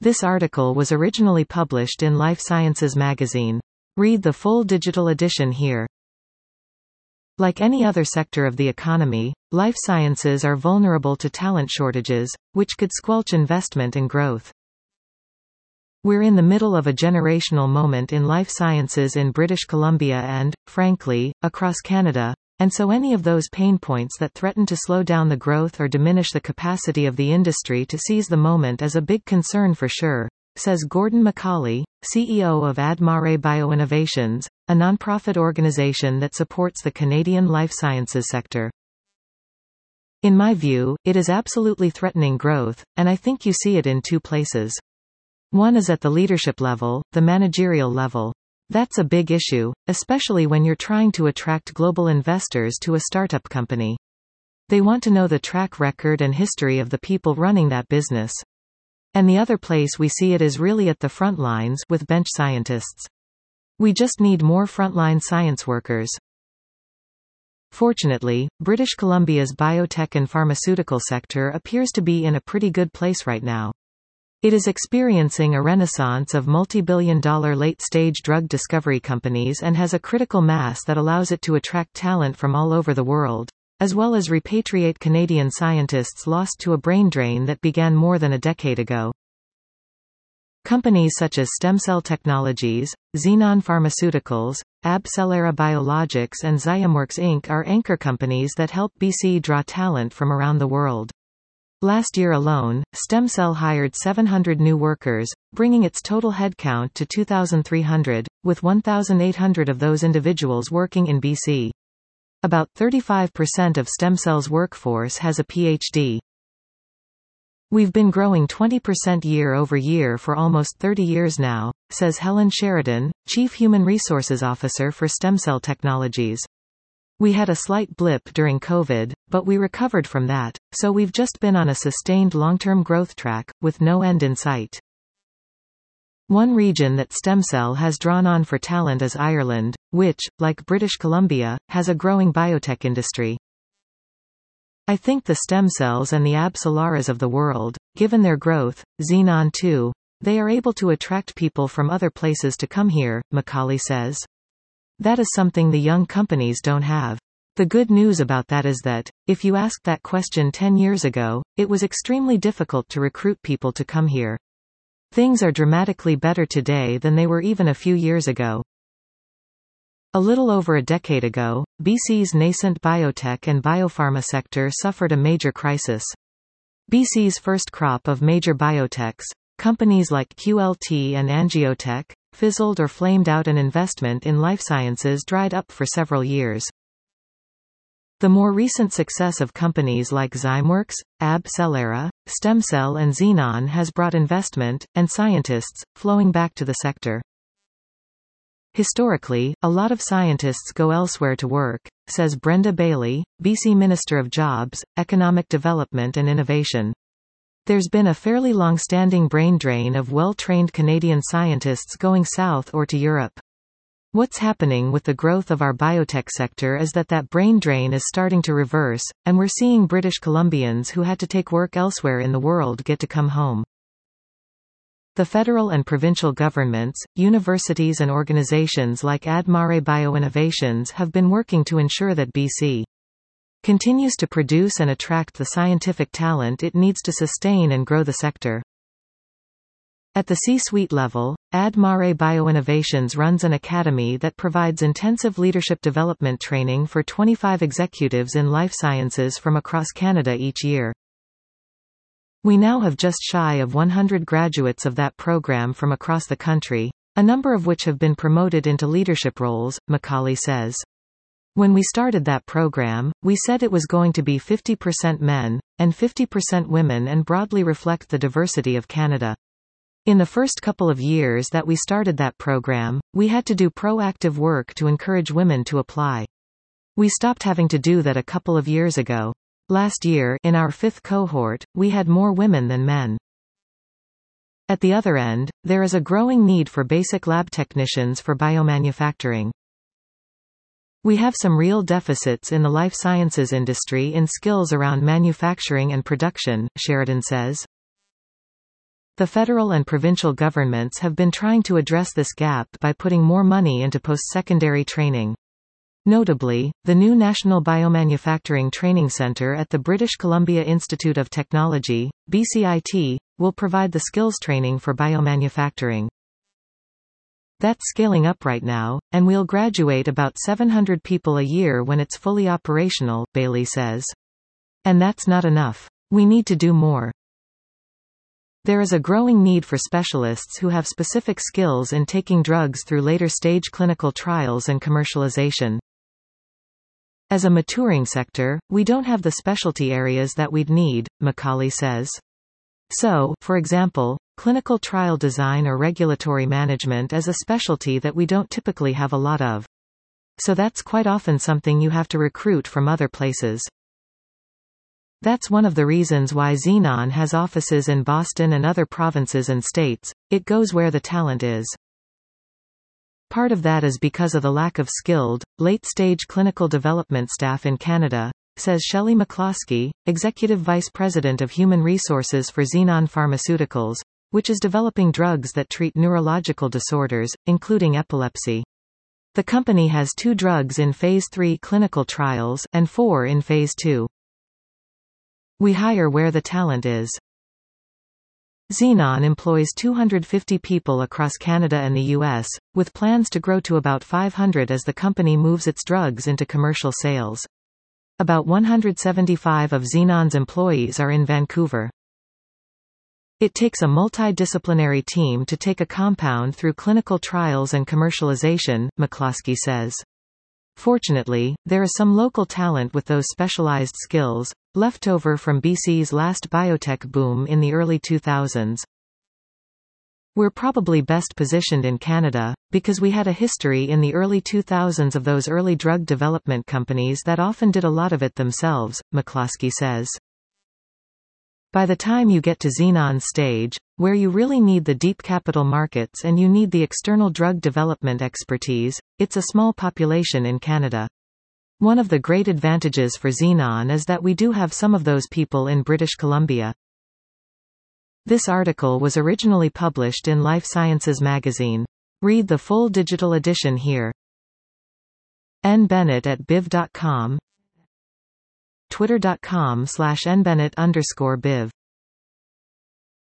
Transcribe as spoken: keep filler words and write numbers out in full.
This article was originally published in Life Sciences magazine. Read the full digital edition here. Like any other sector of the economy, life sciences are vulnerable to talent shortages, which could squelch investment and growth. We're in the middle of a generational moment in life sciences in British Columbia and, frankly, across Canada, and so any of those pain points that threaten to slow down the growth or diminish the capacity of the industry to seize the moment is a big concern for sure, says Gordon McCauley, C E O of Admare Bioinnovations, a nonprofit organization that supports the Canadian life sciences sector. In my view, it is absolutely threatening growth, and I think you see it in two places. One is at the leadership level, the managerial level. That's a big issue, especially when you're trying to attract global investors to a startup company. They want to know the track record and history of the people running that business. And the other place we see it is really at the front lines, with bench scientists. We just need more frontline science workers. Fortunately, British Columbia's biotech and pharmaceutical sector appears to be in a pretty good place right now. It is experiencing a renaissance of multi-billion dollar late-stage drug discovery companies and has a critical mass that allows it to attract talent from all over the world, as well as repatriate Canadian scientists lost to a brain drain that began more than a decade ago. Companies such as Stemcell Technologies, Xenon Pharmaceuticals, AbCellera Biologics and Zymeworks Incorporated are anchor companies that help B C draw talent from around the world. Last year alone, Stemcell hired seven hundred new workers, bringing its total headcount to two thousand three hundred, with one thousand eight hundred of those individuals working in B C. About thirty-five percent of Stemcell's workforce has a P H D. We've been growing twenty percent year over year for almost thirty years now, says Helen Sheridan, Chief Human Resources Officer for Stemcell Technologies. We had a slight blip during COVID, but we recovered from that, so we've just been on a sustained long-term growth track, with no end in sight. One region that Stemcell has drawn on for talent is Ireland, which, like British Columbia, has a growing biotech industry. I think the Stemcells and the AbCellaras of the world, given their growth, Xenon too, they are able to attract people from other places to come here, McCauley says. That is something the young companies don't have. The good news about that is that, if you asked that question ten years ago, it was extremely difficult to recruit people to come here. Things are dramatically better today than they were even a few years ago. A little over a decade ago, B C's nascent biotech and biopharma sector suffered a major crisis. B C's first crop of major biotechs, companies like Q L T and Angiotech, fizzled or flamed out, and investment in life sciences dried up for several years. The more recent success of companies like Zymeworks, AbCellera, Stemcell and Xenon has brought investment, and scientists, flowing back to the sector. Historically, a lot of scientists go elsewhere to work, says Brenda Bailey, B C Minister of Jobs, Economic Development and Innovation. There's been a fairly long-standing brain drain of well-trained Canadian scientists going south or to Europe. What's happening with the growth of our biotech sector is that that brain drain is starting to reverse, and we're seeing British Columbians who had to take work elsewhere in the world get to come home. The federal and provincial governments, universities and organizations like Admare Bioinnovations have been working to ensure that B C continues to produce and attract the scientific talent it needs to sustain and grow the sector. At the C-suite level, Admare Bioinnovations runs an academy that provides intensive leadership development training for twenty-five executives in life sciences from across Canada each year. We now have just shy of one hundred graduates of that program from across the country, a number of which have been promoted into leadership roles, McCauley says. When we started that program, we said it was going to be fifty percent men, and fifty percent women and broadly reflect the diversity of Canada. In the first couple of years that we started that program, we had to do proactive work to encourage women to apply. We stopped having to do that a couple of years ago. Last year, in our fifth cohort, we had more women than men. At the other end, there is a growing need for basic lab technicians for biomanufacturing. We have some real deficits in the life sciences industry in skills around manufacturing and production, Sheridan says. The federal and provincial governments have been trying to address this gap by putting more money into post-secondary training. Notably, the new National Biomanufacturing Training Centre at the British Columbia Institute of Technology, B C I T, will provide the skills training for biomanufacturing. That's scaling up right now, and we'll graduate about seven hundred people a year when it's fully operational, Bailey says. And that's not enough. We need to do more. There is a growing need for specialists who have specific skills in taking drugs through later-stage clinical trials and commercialization. As a maturing sector, we don't have the specialty areas that we'd need, Macaulay says. So, for example, clinical trial design or regulatory management is a specialty that we don't typically have a lot of. So that's quite often something you have to recruit from other places. That's one of the reasons why Xenon has offices in Boston and other provinces and states. It goes where the talent is. Part of that is because of the lack of skilled, late-stage clinical development staff in Canada, says Shelley McCloskey, Executive Vice President of Human Resources for Xenon Pharmaceuticals, which is developing drugs that treat neurological disorders, including epilepsy. The company has two drugs in phase three clinical trials, and four in phase two. We hire where the talent is. Xenon employs two hundred fifty people across Canada and the U S, with plans to grow to about five hundred as the company moves its drugs into commercial sales. About one hundred seventy-five of Xenon's employees are in Vancouver. It takes a multidisciplinary team to take a compound through clinical trials and commercialization, McCloskey says. Fortunately, there is some local talent with those specialized skills, left over from B C's last biotech boom in the early two thousands. We're probably best positioned in Canada, because we had a history in the early two thousands of those early drug development companies that often did a lot of it themselves, McCloskey says. By the time you get to Xenon's stage, where you really need the deep capital markets and you need the external drug development expertise, it's a small population in Canada. One of the great advantages for Xenon is that we do have some of those people in British Columbia. This article was originally published in Life Sciences magazine. Read the full digital edition here. N Bennett at biv dot com, twitter dot com slash nbennett underscore biv.